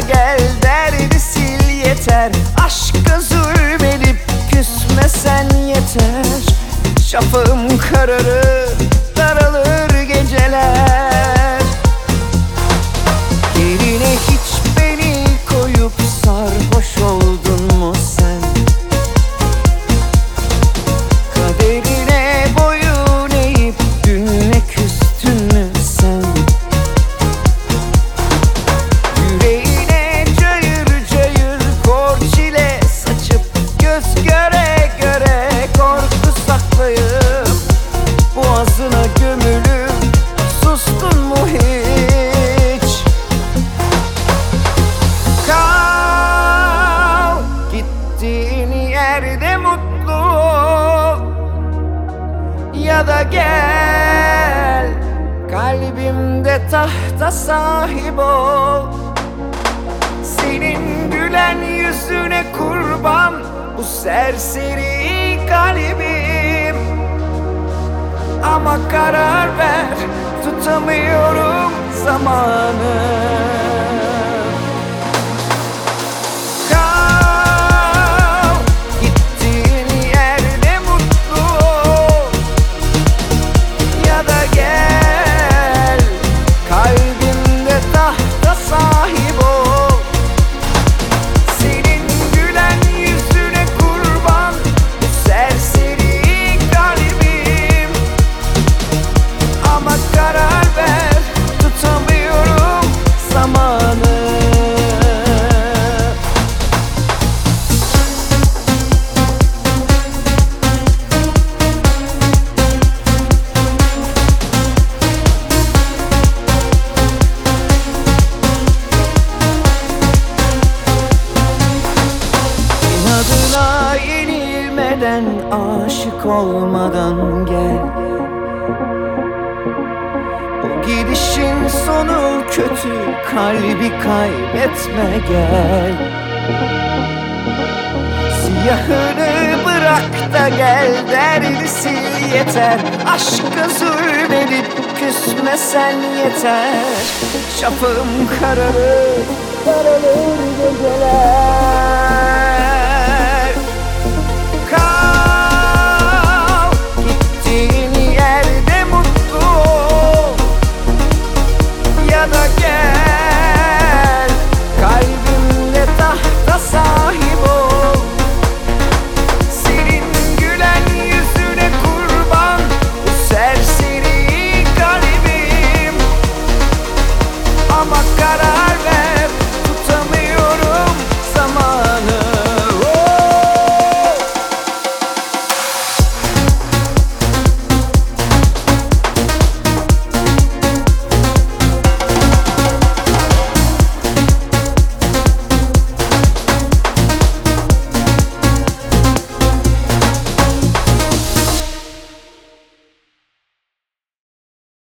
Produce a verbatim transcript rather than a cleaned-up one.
gel, derdi sil yeter. Aşka zulmedip küsmesen yeter. Şafağım kararır, daralır geceler. Yerine hiç beni koyup sarhoş oldun mu sen? Kaderine boyun eğip dünle küstün mü sen? Yüreğine cayır cayır kor çile saçıp, göz göre göre korku saklayıp, boğazına gömülüp sustun mu hiç? Kal gittiğin yerde mutlu ol, ya da gel kalbimde tahta sahip ol. Senin gülen yüzüne kurban bu serseri kalbim. Ama karar ver, tutamıyorum zamanı. Kal gittiğin yerde mutlu ol, ya da gel kalbimde tahta sahip ol. Senin gülen yüzüne kurban bu serseri kalbim. Ama karar ver, tutamıyorum zamanı. İnadına yenilmeden, aşık olmadan gel. Bu gidişin sonu kötü, kalbi kaybetme gel. Siyahını bırak da gel, derdi sil yeter. Aşka zulmedip küsmesen yeter. Şafağım kararır, daralır geceler.